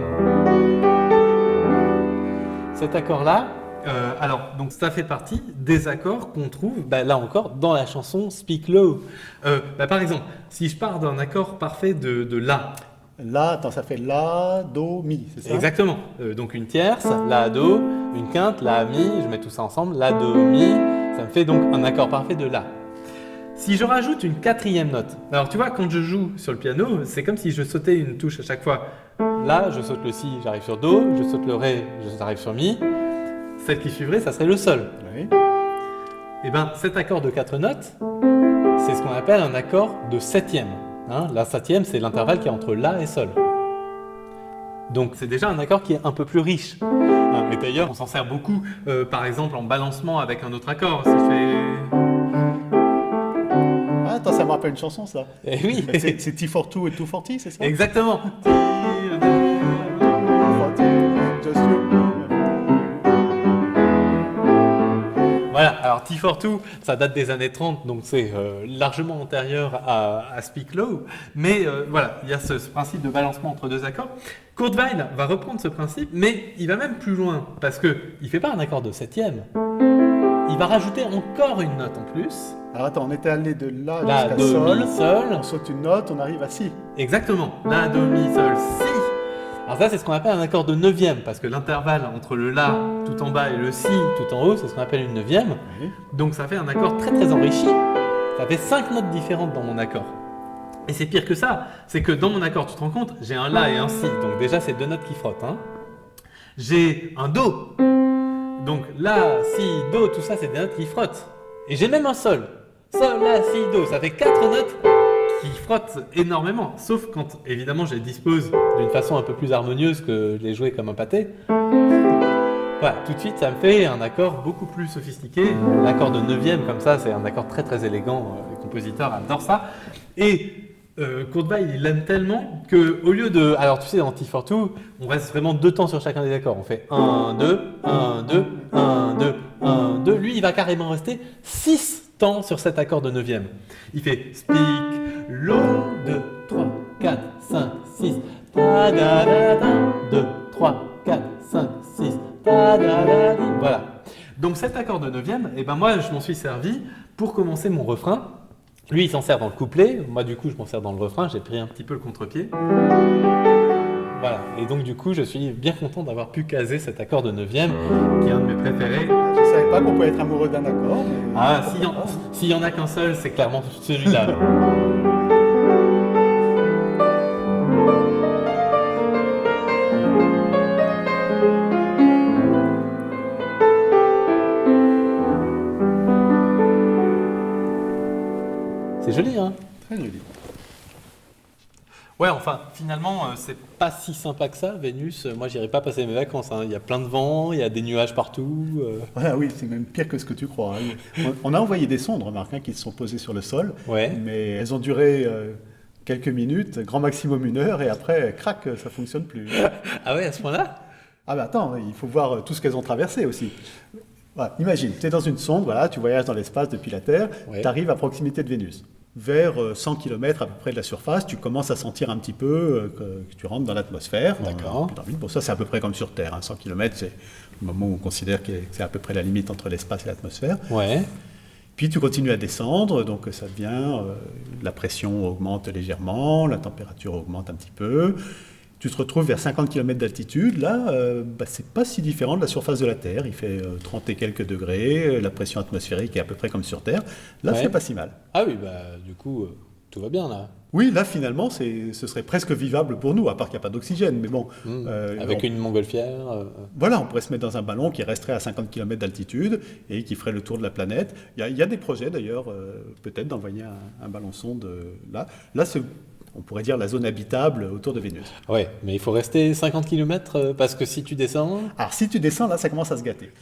Cet accord-là, alors, donc ça fait partie des accords qu'on trouve, là encore, dans la chanson Speak Low. Par exemple, si je pars d'un accord parfait de La. La, attends, ça fait La, Do, Mi, c'est ça? Exactement. Donc une tierce, La, Do, une quinte, La, Mi, je mets tout ça ensemble, La, Do, Mi, ça me fait donc un accord parfait de La. Si je rajoute une 4e note, alors tu vois, quand je joue sur le piano, c'est comme si je sautais une touche à chaque fois. Là, je saute le Si, j'arrive sur Do, je saute le Ré, j'arrive sur Mi. Celle qui suivrait, ça serait le Sol. Oui. Et bien, cet accord de 4 notes, c'est ce qu'on appelle un accord de 7e. Hein, la 7e, c'est l'intervalle qui est entre La et Sol. Donc, c'est déjà un accord qui est un peu plus riche. Mais d'ailleurs, on s'en sert beaucoup, par exemple, en balancement avec un autre accord. Si je fais... Ah, attends, ça me rappelle une chanson, ça. Eh oui. C'est T for Two et Two for T, c'est ça? Exactement. Voilà, alors T for Two, ça date des années 30, donc c'est largement antérieur à Speak Low, mais voilà, il y a ce principe de balancement entre 2 accords. Kurt Weill va reprendre ce principe, mais il va même plus loin, parce qu'il ne fait pas un accord de 7e, il va rajouter encore une note en plus. Alors attends, on était allé de La La, jusqu'à Do, Sol, Mi, Sol. on saute une note, on arrive à Si. Exactement, La, Do, Mi, Sol, Si. Alors ça, c'est ce qu'on appelle un accord de 9e, parce que l'intervalle entre le La tout en bas et le Si tout en haut, c'est ce qu'on appelle une 9e. Oui. Donc ça fait un accord très très enrichi. Ça fait 5 notes différentes dans mon accord. Et c'est pire que ça, c'est que dans mon accord, tu te rends compte, j'ai un La et un Si, donc déjà c'est 2 notes qui frottent. Hein. J'ai un Do, donc La, Si, Do, tout ça c'est des notes qui frottent. Et j'ai même un Sol. Sol, La, Si, Do, ça fait 4 notes qui frotte énormément. Sauf quand, évidemment, je les dispose d'une façon un peu plus harmonieuse que de les jouer comme un pâté. Voilà, tout de suite, ça me fait un accord beaucoup plus sophistiqué. L'accord de neuvième, comme ça, c'est un accord très très élégant. Les compositeurs adorent ça. Et Kurt Weill, il l'aime tellement qu'au lieu de... Alors, tu sais, dans T42, on reste vraiment 2 temps sur chacun des accords. On fait 1, 2, 1, 2, 1, 2, 1, 2. Lui, il va carrément rester 6 temps sur cet accord de neuvième. Il fait speak, low, 2, 3, 4, 5, 6, ta da da da, 2, 3, 4, 5, 6, ta da da di. Voilà. Donc cet accord de neuvième, eh ben moi je m'en suis servi pour commencer mon refrain. Lui il s'en sert dans le couplet, moi du coup je m'en sers dans le refrain, j'ai pris un petit peu le contre-pied. Voilà, et donc du coup je suis bien content d'avoir pu caser cet accord de neuvième, qui est un de mes préférés. Je ne savais pas qu'on pouvait être amoureux d'un accord. Mais... Ah, s'il y en a qu'un seul, c'est clairement celui-là. C'est joli, hein? Très joli. Ouais, enfin, finalement, c'est pas si sympa que ça, Vénus. Moi, j'irai pas passer mes vacances, hein. Il y a plein de vent, il y a des nuages partout. Voilà, oui, c'est même pire que ce que tu crois. Hein. On a envoyé des sondes, remarque, hein, qui se sont posées sur le sol, Ouais. mais elles ont duré quelques minutes, grand maximum 1 heure, et après, crac, ça fonctionne plus. Ah ouais, à ce point-là? Ah ben attends, il faut voir tout ce qu'elles ont traversé aussi. Voilà, imagine, tu es dans une sonde, voilà, tu voyages dans l'espace depuis la Terre, Ouais. tu arrives à proximité de Vénus. Vers 100 km à peu près de la surface, tu commences à sentir un petit peu que tu rentres dans l'atmosphère. D'accord. Bon, ça c'est à peu près comme sur Terre, hein. 100 km c'est le moment où on considère que c'est à peu près la limite entre l'espace et l'atmosphère. Ouais. Puis tu continues à descendre, donc ça devient, la pression augmente légèrement, la température augmente un petit peu. Tu te retrouves vers 50 km d'altitude, là, c'est pas si différent de la surface de la Terre. Il fait 30 et quelques degrés, la pression atmosphérique est à peu près comme sur Terre. Là, Ouais. c'est pas si mal. Ah oui, bah du coup, tout va bien là. Oui, là, finalement, ce serait presque vivable pour nous, à part qu'il n'y a pas d'oxygène. Mais bon, Avec une montgolfière. voilà, on pourrait se mettre dans un ballon qui resterait à 50 km d'altitude et qui ferait le tour de la planète. Il y a des projets, d'ailleurs, peut-être d'envoyer un ballon-sonde là. Là, on pourrait dire la zone habitable autour de Vénus. Ouais, mais il faut rester 50 km parce que si tu descends. Alors, si tu descends, là, ça commence à se gâter.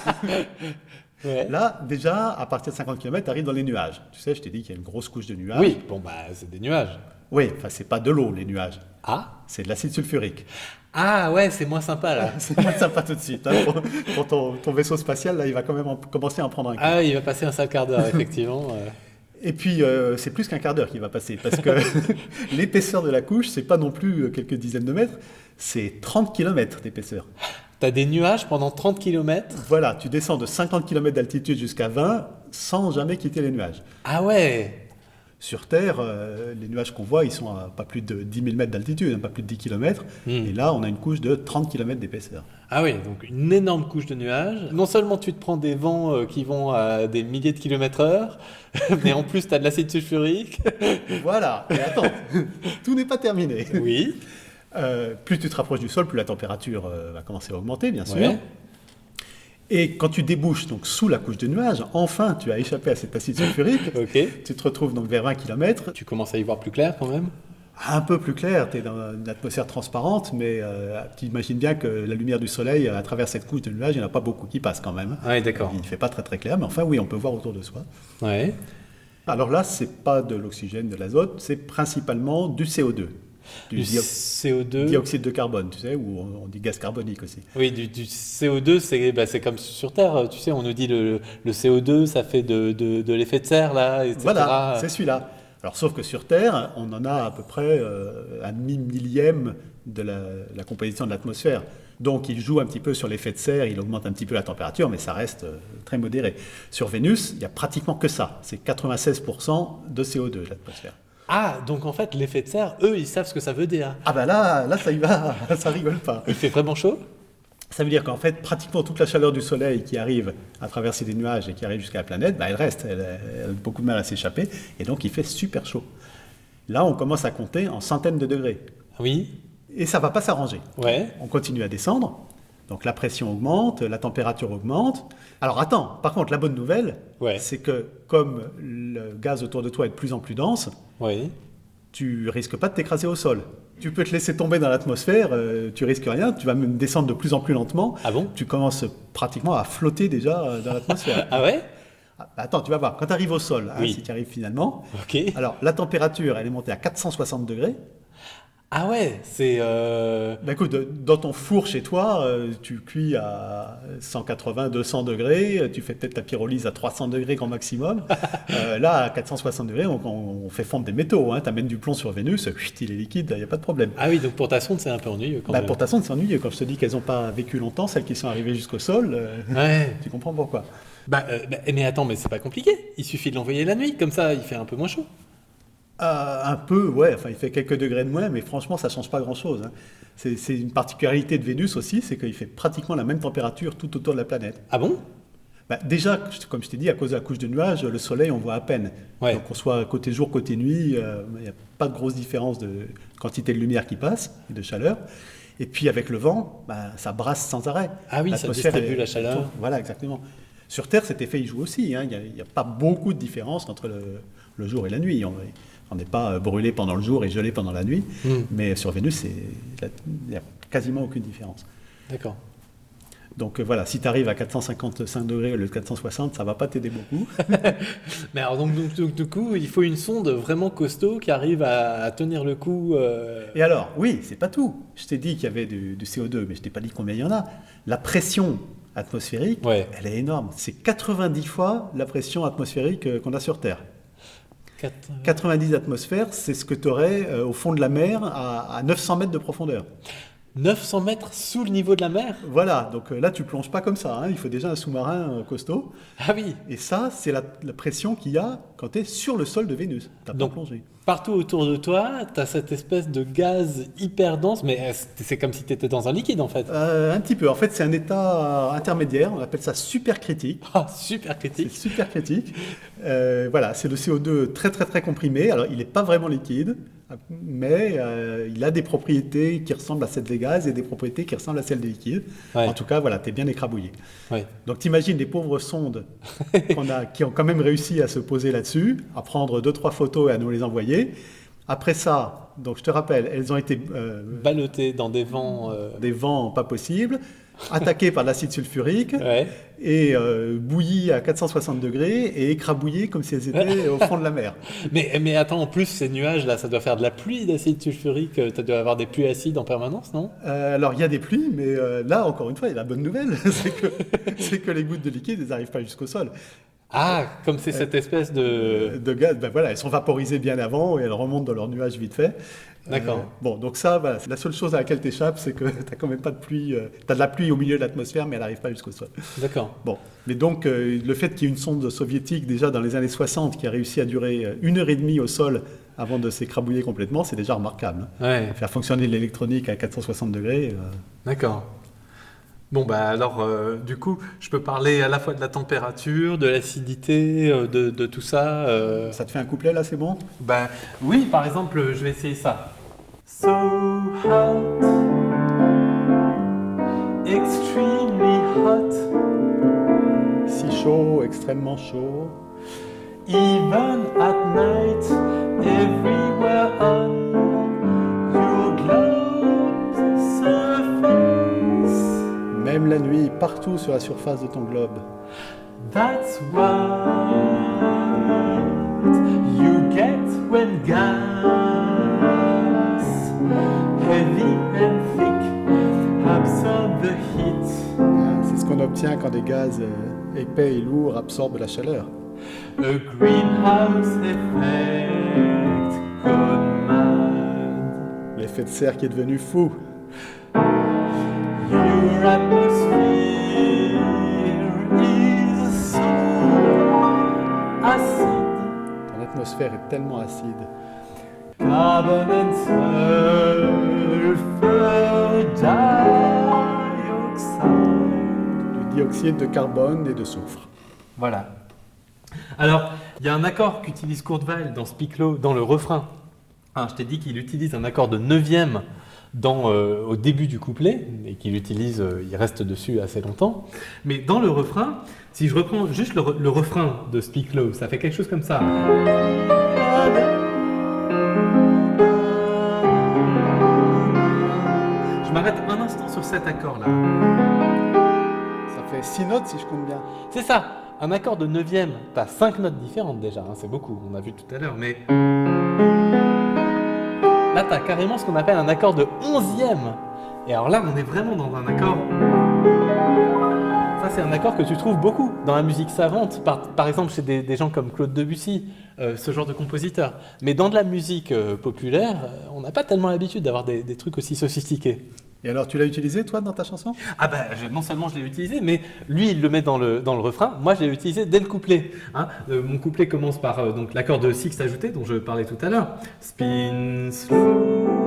Ouais. Là, déjà, à partir de 50 km, tu arrives dans les nuages. Tu sais, je t'ai dit qu'il y a une grosse couche de nuages. Oui, bon bah c'est des nuages. Oui, enfin, c'est pas de l'eau, les nuages. Ah. C'est de l'acide sulfurique. Ah ouais, c'est moins sympa là. C'est moins sympa tout de suite. Hein. Pour ton vaisseau spatial, là, il va quand même commencer à en prendre un coup. Ah, il va passer un sale quart d'heure, effectivement. Et puis, c'est plus qu'un quart d'heure qui va passer, parce que l'épaisseur de la couche, c'est pas non plus quelques dizaines de mètres, c'est 30 km d'épaisseur. T'as des nuages pendant 30 km. Voilà, tu descends de 50 km d'altitude jusqu'à 20 sans jamais quitter les nuages. Ah ouais. Sur Terre, les nuages qu'on voit, ils sont à pas plus de 10 000 mètres d'altitude, hein, pas plus de 10 km. Et là, on a une couche de 30 km d'épaisseur. Ah oui, donc une énorme couche de nuages. Non seulement tu te prends des vents qui vont à des milliers de kilomètres heure, mais en plus tu as de l'acide sulfurique. Voilà, et attends, tout n'est pas terminé. Oui. Plus tu te rapproches du sol, plus la température va commencer à augmenter, bien sûr. Ouais. Et quand tu débouches donc sous la couche de nuages, enfin tu as échappé à cet acide sulfurique. Ok. Tu te retrouves donc vers 20 km, Tu commences à y voir plus clair quand même. un peu plus clair, tu es dans une atmosphère transparente, mais tu imagines bien que la lumière du soleil, à travers cette couche de nuages, il n'y en a pas beaucoup qui passent quand même. Ouais, d'accord. Il ne fait pas très très clair, mais enfin oui, on peut voir autour de soi. Ouais. Alors là, c'est pas de l'oxygène, de l'azote, c'est principalement du CO2, Du CO2. dioxyde de carbone, tu sais, ou on dit gaz carbonique aussi. Oui, du CO2, c'est comme sur Terre, tu sais, on nous dit le CO2, ça fait de l'effet de serre, là, etc. Voilà, c'est celui-là. Alors, sauf que sur Terre, on en a à peu près un demi-millième de la composition de l'atmosphère. Donc, il joue un petit peu sur l'effet de serre, il augmente un petit peu la température, mais ça reste très modéré. Sur Vénus, il n'y a pratiquement que ça. C'est 96% de CO2, l'atmosphère. Ah, donc en fait, l'effet de serre, eux, ils savent ce que ça veut dire. Ah ben là, ça y va, ça rigole pas. Il fait vraiment chaud? Ça veut dire qu'en fait, pratiquement toute la chaleur du Soleil qui arrive à traverser des nuages et qui arrive jusqu'à la planète, elle reste, elle a beaucoup de mal à s'échapper, et donc il fait super chaud. Là, on commence à compter en centaines de degrés. Oui. Et ça ne va pas s'arranger. Ouais. On continue à descendre, donc la pression augmente, la température augmente. Alors attends, par contre, la bonne nouvelle, Ouais. c'est que comme le gaz autour de toi est de plus en plus dense, Oui. tu risques pas de t'écraser au sol. Tu peux te laisser tomber dans l'atmosphère, tu risques rien, tu vas même descendre de plus en plus lentement. Ah bon? Tu commences pratiquement à flotter déjà dans l'atmosphère. Ah ouais? Attends, tu vas voir, quand tu arrives au sol, Oui. si tu arrives finalement, Ok. alors la température, elle est montée à 460 degrés. Ah ouais, c'est... Ben écoute, dans ton four chez toi, tu cuis à 180, 200 degrés, tu fais peut-être ta pyrolyse à 300 degrés grand maximum. Là, à 460 degrés, on fait fondre des métaux. Tu amènes du plomb sur Vénus, il est liquide, il n'y a pas de problème. Ah oui, donc pour ta sonde, c'est un peu ennuyeux quand même. Pour ta sonde, c'est ennuyeux. Quand je te dis qu'elles n'ont pas vécu longtemps, celles qui sont arrivées jusqu'au sol, Ouais. tu comprends pourquoi. Mais attends, mais c'est pas compliqué. Il suffit de l'envoyer la nuit, comme ça, il fait un peu moins chaud. Un peu, ouais, enfin il fait quelques degrés de moins, mais franchement ça change pas grand-chose. C'est une particularité de Vénus aussi, c'est qu'il fait pratiquement la même température tout autour de la planète. Ah bon? Déjà, comme je t'ai dit, à cause de la couche de nuages, le soleil on voit à peine. Ouais. Donc qu'on soit côté jour, côté nuit, il n'y a pas de grosse différence de quantité de lumière qui passe et de chaleur. Et puis avec le vent, ça brasse sans arrêt. Ah oui, ça L'atmosphère distribue la chaleur. Voilà, exactement. Sur Terre, cet effet il joue aussi. Il n'y a pas beaucoup de différence entre le jour et la nuit. On n'est pas brûlé pendant le jour et gelé pendant la nuit, mais sur Vénus, il n'y a quasiment aucune différence. D'accord. Donc voilà, si tu arrives à 455 degrés au lieu de 460, ça ne va pas t'aider beaucoup. Mais alors donc, du coup, il faut une sonde vraiment costaud qui arrive à tenir le coup. Et alors, oui, c'est pas tout. Je t'ai dit qu'il y avait du CO2, mais je t'ai pas dit combien il y en a. La pression atmosphérique, elle est énorme. C'est 90 fois la pression atmosphérique qu'on a sur Terre. 90 atmosphères, c'est ce que tu aurais au fond de la mer à 900 mètres de profondeur. 900 mètres sous le niveau de la mer? Voilà, donc là tu plonges pas comme ça, il faut déjà un sous-marin costaud. Ah oui. Et ça, c'est la pression qu'il y a quand tu es sur le sol de Vénus. Tu n'as pas Donc, plongé. partout autour de toi, tu as cette espèce de gaz hyper dense, mais c'est comme si tu étais dans un liquide en fait. Un petit peu, en fait c'est un état intermédiaire, on appelle ça supercritique. Ah, super critique. C'est super critique. Voilà, c'est le CO2 très très très comprimé. Alors il n'est pas vraiment liquide, mais il a des propriétés qui ressemblent à celles des gaz et des propriétés qui ressemblent à celles des liquides. Ouais. En tout cas, voilà, tu es bien écrabouillé. Ouais. Donc t'imagines les pauvres sondes qui ont quand même réussi à se poser là-dessus, à prendre 2-3 photos et à nous les envoyer. Après ça, donc je te rappelle, elles ont été Ballottées dans des vents. des vents pas possibles, attaquées par de l'acide sulfurique Ouais. et bouillies à 460 degrés et écrabouillées comme si elles étaient au fond de la mer. Mais attends, en plus, ces nuages-là, ça doit faire de la pluie d'acide sulfurique. Tu dois avoir des pluies acides en permanence, non? Alors il y a des pluies, mais là encore une fois, il y a la bonne nouvelle, c'est que les gouttes de liquide, elles n'arrivent pas jusqu'au sol. Ah, comme c'est cette espèce de... De gaz, voilà, elles sont vaporisées bien avant et elles remontent dans leurs nuages vite fait. D'accord. Bon, donc ça, voilà, la seule chose à laquelle tu échappes, c'est que tu n'as quand même pas de pluie. Tu as de la pluie au milieu de l'atmosphère, mais elle n'arrive pas jusqu'au sol. D'accord. Bon, mais donc le fait qu'il y ait une sonde soviétique déjà dans les années 60 qui a réussi à durer 1h30 au sol avant de s'écrabouiller complètement, c'est déjà remarquable. Ouais, Faire fonctionner l'électronique à 460 degrés. d'accord. Bon, alors, du coup, je peux parler à la fois de la température, de l'acidité, de tout ça. Ça te fait un couplet là, c'est bon? Oui, par exemple, je vais essayer ça. So hot, extremely hot, Si chaud, extrêmement chaud. even at night, everywhere on your globe's surface. Même la nuit, partout sur la surface de ton globe. That's what you get when gas, heavy and thick, absorb the heat. C'est ce qu'on obtient quand des gaz épais et lourds absorbent la chaleur. A greenhouse effect gone mad. L'effet de serre qui est devenu fou. Your atmosphere is so acid. Ton atmosphère est tellement acide. Carbon and sulfur dioxide. Du dioxyde de carbone et de soufre. Voilà. Alors, il y a un accord qu'utilise Kurt Weill dans Speak Low, dans le refrain. Je t'ai dit qu'il utilise un accord de neuvième au début du couplet, et qu'il utilise, il reste dessus assez longtemps. Mais dans le refrain, si je reprends juste le refrain de Speak Low, ça fait quelque chose comme ça. sur cet accord-là. Ça fait 6 notes si je compte bien. C'est ça, un accord de 9e, tu as 5 notes différentes déjà, hein, c'est beaucoup, on a vu tout à l'heure, mais là tu as carrément ce qu'on appelle un accord de 11e. Et alors là, on est vraiment dans un accord... Ça, c'est un accord que tu trouves beaucoup dans la musique savante, par exemple chez des gens comme Claude Debussy, ce genre de compositeur. Mais dans de la musique populaire, on n'a pas tellement l'habitude d'avoir des trucs aussi sophistiqués. Et alors, tu l'as utilisé, toi, dans ta chanson? Ah ben, non seulement je l'ai utilisé, mais lui, il le met dans le refrain. Moi, je l'ai utilisé dès le couplet. Hein. Mon couplet commence par donc, l'accord de sixte ajouté, dont je parlais tout à l'heure. Spin slow,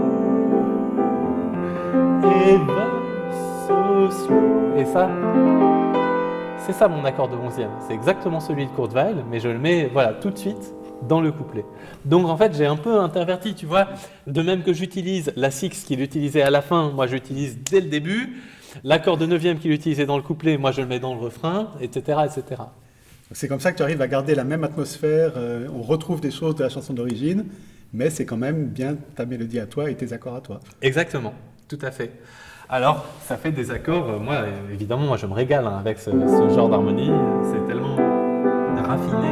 ever so slow. Et ça, c'est ça mon accord de 11e. C'est exactement celui de Kurt Weill, mais je le mets voilà, tout de suite dans le couplet. Donc en fait, j'ai un peu interverti, tu vois. De même que j'utilise la sixte qu'il utilisait à la fin, moi j'utilise dès le début. L'accord de 9e qu'il utilisait dans le couplet, moi je le mets dans le refrain, etc. etc. C'est comme ça que tu arrives à garder la même atmosphère. On retrouve des choses de la chanson d'origine, mais c'est quand même bien ta mélodie à toi et tes accords à toi. Exactement, tout à fait. Alors, ça fait des accords, moi, évidemment, moi je me régale hein, avec ce genre d'harmonie, c'est tellement raffiné.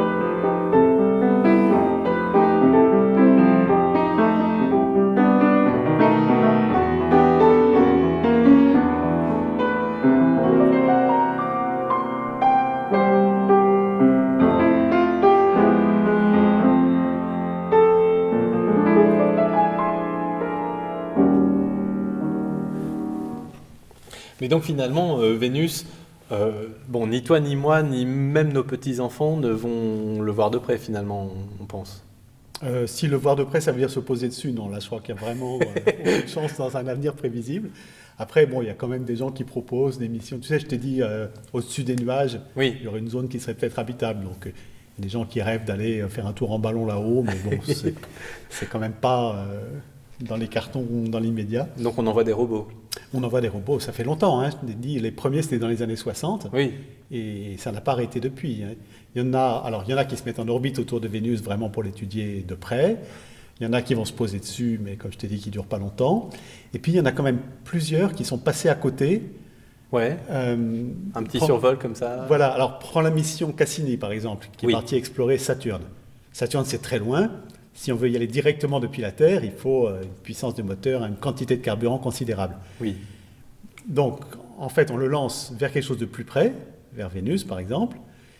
Mais donc finalement, Vénus, bon, ni toi ni moi, ni même nos petits-enfants ne vont le voir de près finalement, on pense. Si le voir de près, ça veut dire se poser dessus, non, là je crois qu'il y a vraiment aucune chance dans un avenir prévisible. Après, bon, il y a quand même des gens qui proposent des missions. Tu sais, je t'ai dit, au-dessus des nuages, oui. Il y aurait une zone qui serait peut-être habitable. Donc, il y a des gens qui rêvent d'aller faire un tour en ballon là-haut, mais bon, c'est quand même pas dans les cartons dans l'immédiat. Donc on envoie des robots. On envoie des robots, ça fait longtemps. Hein. Je t'ai dit, les premiers, c'était dans les années 60. Oui. Et ça n'a pas arrêté depuis. Hein. Il y en a qui se mettent en orbite autour de Vénus vraiment pour l'étudier de près. Il y en a qui vont se poser dessus, mais comme je t'ai dit, qui ne durent pas longtemps. Et puis, il y en a quand même plusieurs qui sont passés à côté. Ouais. Un petit survol comme ça. Voilà. Alors, prends la mission Cassini, par exemple, qui est partie explorer Saturne. Saturne, c'est très loin. Si on veut y aller directement depuis la Terre, il faut une puissance de moteur, une quantité de carburant considérable. Oui. Donc, en fait, on le lance vers quelque chose de plus près, vers Vénus, par exemple,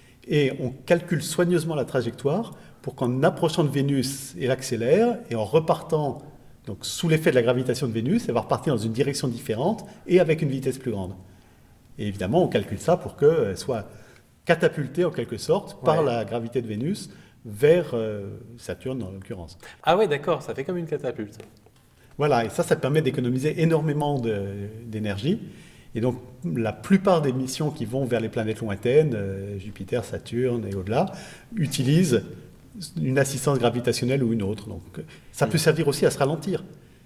et on calcule soigneusement la trajectoire pour qu'en approchant de Vénus, elle accélère, et en repartant, donc sous l'effet de la gravitation de Vénus, elle va repartir dans une direction différente et avec une vitesse plus grande. Et évidemment, on calcule ça pour qu'elle soit catapultée, en quelque sorte, par la gravité de Vénus, vers Saturne en l'occurrence. Ah ouais, d'accord, ça fait comme une catapulte. Voilà, et ça permet d'économiser énormément d'énergie. Et donc, la plupart des missions qui vont vers les planètes lointaines, Jupiter, Saturne et au-delà, utilisent une assistance gravitationnelle ou une autre. Donc, ça peut servir aussi à se ralentir.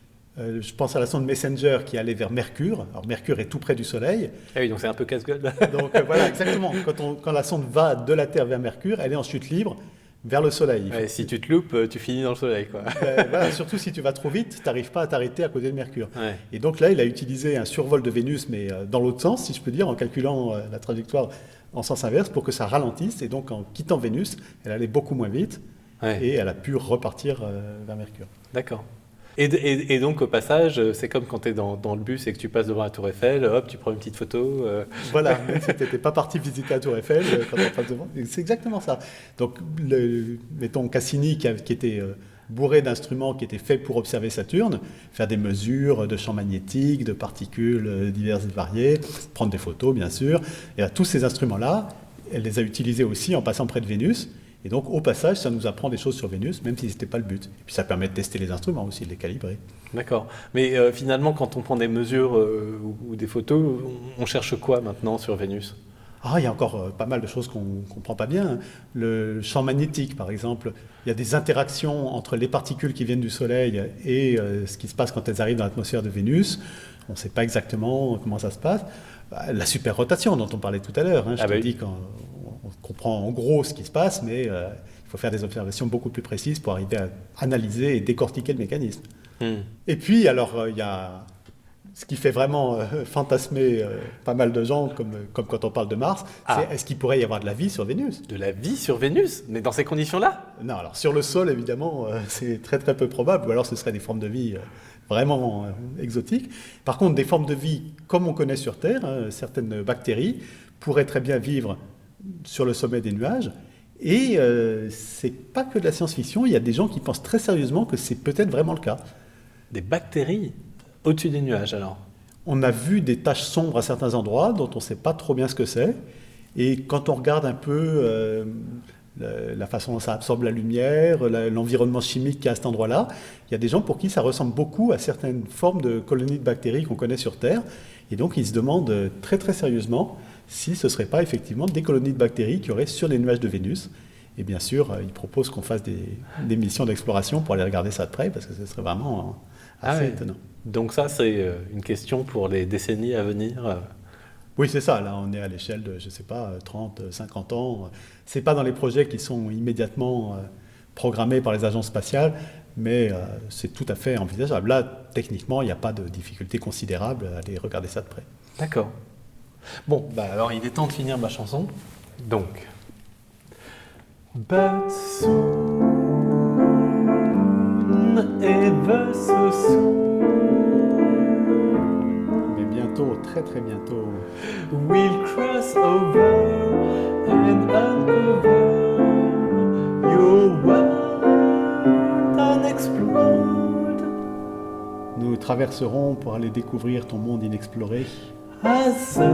Je pense à la sonde Messenger qui allait vers Mercure. Alors, Mercure est tout près du Soleil. Ah oui, donc c'est un peu casse-gueule. Donc, voilà, exactement. Quand la sonde va de la Terre vers Mercure, elle est en chute libre vers le Soleil. Ouais, si tu te loupes, tu finis dans le Soleil, quoi. Voilà, surtout si tu vas trop vite, tu n'arrives pas à t'arrêter à côté de Mercure. Ouais. Et donc là, il a utilisé un survol de Vénus, mais dans l'autre sens, si je peux dire, en calculant la trajectoire en sens inverse pour que ça ralentisse. Et donc, en quittant Vénus, elle allait beaucoup moins vite et elle a pu repartir vers Mercure. D'accord. Et donc, au passage, c'est comme quand tu es dans le bus et que tu passes devant la Tour Eiffel, hop, tu prends une petite photo. Voilà, même si tu n'étais pas parti visiter la Tour Eiffel, quand on passe devant, c'est exactement ça. Donc, mettons Cassini qui était bourré d'instruments qui étaient faits pour observer Saturne, faire des mesures de champs magnétiques, de particules diverses et variées, prendre des photos, bien sûr. Et tous ces instruments-là, elle les a utilisés aussi en passant près de Vénus. Et donc, au passage, ça nous apprend des choses sur Vénus, même si ce n'était pas le but. Et puis, ça permet de tester les instruments aussi, de les calibrer. D'accord. Mais finalement, quand on prend des mesures ou des photos, on cherche quoi maintenant sur Vénus ? Ah, il y a encore pas mal de choses qu'on ne comprend pas bien. Le champ magnétique, par exemple. Il y a des interactions entre les particules qui viennent du Soleil et ce qui se passe quand elles arrivent dans l'atmosphère de Vénus. On ne sait pas exactement comment ça se passe. La superrotation dont on parlait tout à l'heure. Je te dis qu'on comprend en gros ce qui se passe, mais il faut faire des observations beaucoup plus précises pour arriver à analyser et décortiquer le mécanisme. Et puis, alors, il y a Ce qui fait vraiment fantasmer pas mal de gens, comme quand on parle de Mars, c'est est-ce qu'il pourrait y avoir de la vie sur Vénus? De la vie sur Vénus? Mais dans ces conditions-là? Non, alors sur le sol, évidemment, c'est très très peu probable, ou alors ce seraient des formes de vie vraiment exotiques. Par contre, des formes de vie comme on connaît sur Terre, certaines bactéries pourraient très bien vivre sur le sommet des nuages. Et c'est pas que de la science-fiction, il y a des gens qui pensent très sérieusement que c'est peut-être vraiment le cas. Des bactéries au-dessus des nuages, alors? On a vu des taches sombres à certains endroits dont on ne sait pas trop bien ce que c'est. Et quand on regarde un peu la façon dont ça absorbe la lumière, l'environnement chimique qu'il y a à cet endroit-là, il y a des gens pour qui ça ressemble beaucoup à certaines formes de colonies de bactéries qu'on connaît sur Terre. Et donc ils se demandent très très sérieusement si ce ne serait pas effectivement des colonies de bactéries qu'il y aurait sur les nuages de Vénus. Et bien sûr, ils proposent qu'on fasse des missions d'exploration pour aller regarder ça de près, parce que ce serait vraiment assez étonnant. Donc ça, c'est une question pour les décennies à venir. Oui, c'est ça. Là, on est à l'échelle de, je ne sais pas, 30, 50 ans. Ce n'est pas dans les projets qui sont immédiatement programmés par les agences spatiales, mais c'est tout à fait envisageable. Là, techniquement, il n'y a pas de difficulté considérable à aller regarder ça de près. D'accord. Bon, alors il est temps de finir ma chanson. Donc... But soon, ever so soon, mais bientôt, très très bientôt, we'll cross over and uncover your world unexplored. Nous traverserons pour aller découvrir ton monde inexploré. As such,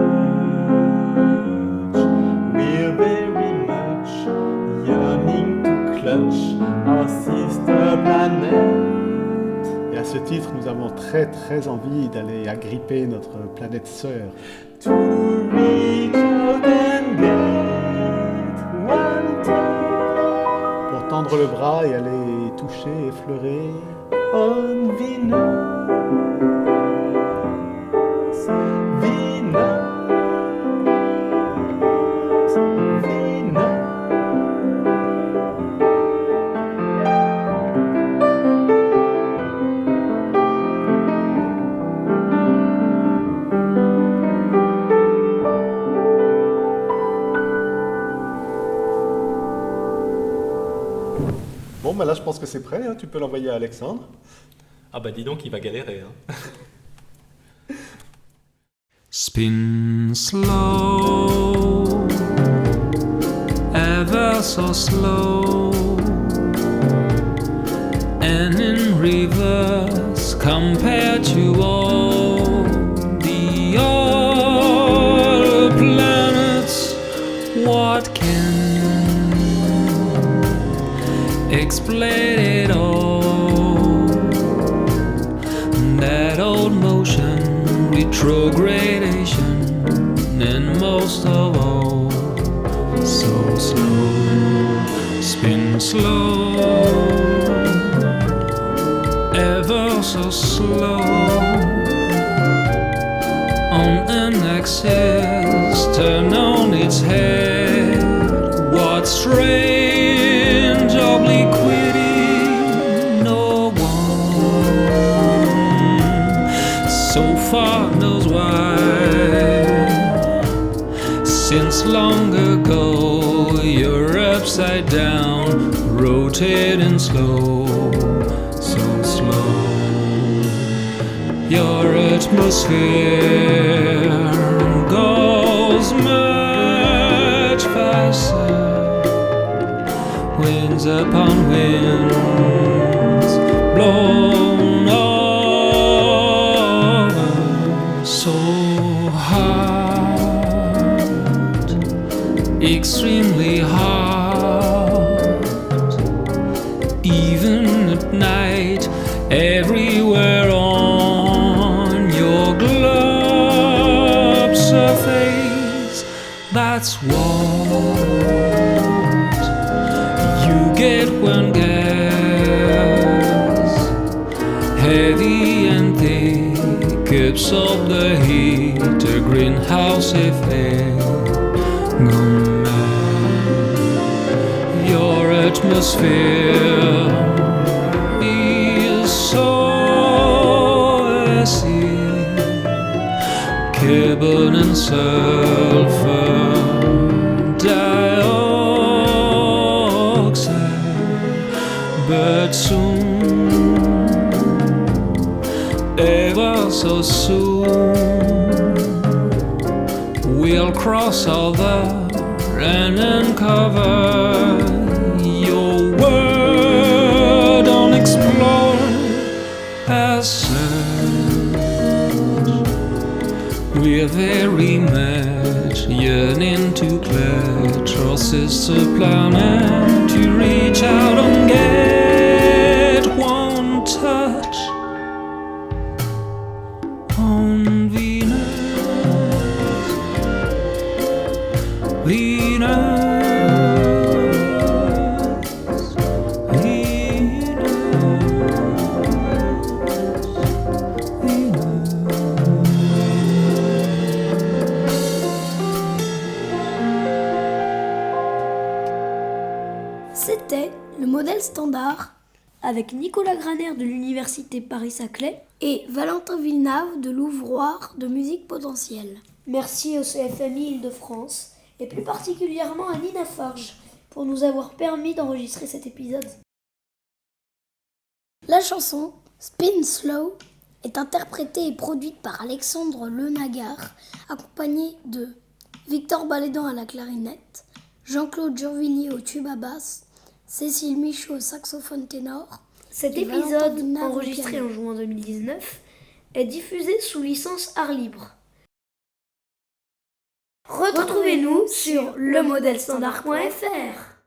we're very much yearning to clutch our sister planet. Et à ce titre, nous avons très très envie d'aller agripper notre planète sœur. To reach out and get one touch. Pour tendre le bras et aller toucher, effleurer. On Venus. Bon, là, je pense que c'est prêt. Tu peux l'envoyer à Alexandre. Ah dis donc, il va galérer. Spin slow, ever so slow, and in reverse compared to all the other planets. What can explain it all? That old motion, retrogradation, and most of all, so slow, spin slow, ever so slow, on an axis, turn on its head. What strange obliquity, no one so far knows why. Since long ago you're upside down, rotating slow, so slow. Your atmosphere goes much faster, winds upon winds blown over, so hard, extremely hard, even at night, everywhere on your globe surface. That's what you get when gas, heavy and thick, absorb the heat, a greenhouse effect, gone mad. Your atmosphere is so acid, carbon and sulfur dioxide, but soon, ever so soon, we'll cross over and uncover your world unexplored passage. We're very much yearning to clutch our sister planet, to reach out and get one touch on Venus. Venus. C'était le modèle standard avec Nicolas Graner de l'Université Paris-Saclay et Valentin Villeneuve de l'Ouvroir de musique potentielle. Merci au CFMI Île-de-France et plus particulièrement à Nina Forge pour nous avoir permis d'enregistrer cet épisode. La chanson Spin Slow est interprétée et produite par Alexandre Lenagar, accompagné de Victor Balédan à la clarinette, Jean-Claude Jurvillier au tuba basse, Cécile Michaud au saxophone ténor. Cet épisode, enregistré en juin 2019, est diffusé sous licence art libre. Retrouvez-nous sur lemodèlestandard.fr.